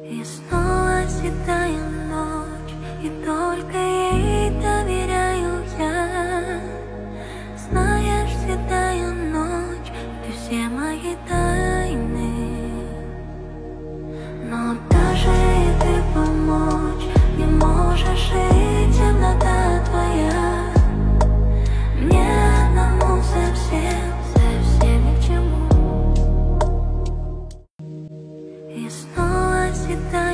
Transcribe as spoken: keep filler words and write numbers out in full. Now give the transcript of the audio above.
И снова седая ночь, и только ей доверяю я. Знаешь, седая ночь, ты все мои тайны. Но даже и ты помочь не можешь, и темнота твоя мне одному совсем, совсем ни к чему. И снова седая